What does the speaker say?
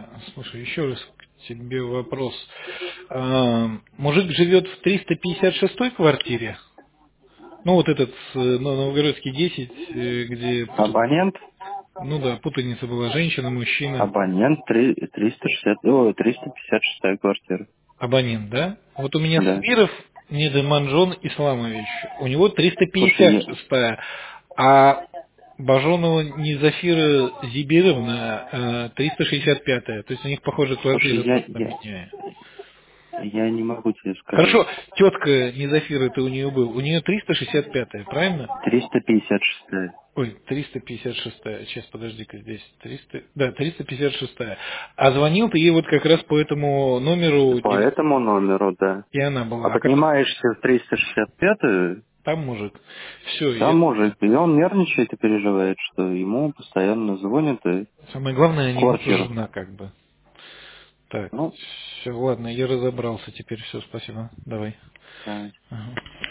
Слушай, еще раз к тебе вопрос. Мужик живет в 356-й квартире? Ну, вот этот, Новгородский 10, где, Абонент, ну да, путаница была, женщина, мужчина, абонент 356 квартира. абонент, да? Вот у меня Да. Свиров Недеманжон Исламович, у него Слушай, я, 356-я, а Бажонова Низафира Зибировна 365-я. То есть у них, похоже, слушай, квартира я, просто я, поменяю. я не могу тебе сказать. Хорошо, тетка Низафира, ты у нее был, у нее 365-я, правильно? 356. Ой, 356-я. Сейчас, подожди-ка, здесь 300, да, 356-я. А звонил ты ей вот как раз по этому номеру, По этому номеру, да. и она А была. поднимаешься в 365-ю, Там мужик. Все, там мужик, и он нервничает и переживает, что ему постоянно звонят и самое главное, в не муж, а квартиру. жена, как бы. Так, Ну, все, ладно, я разобрался теперь, все, спасибо. Давай. да. Ага.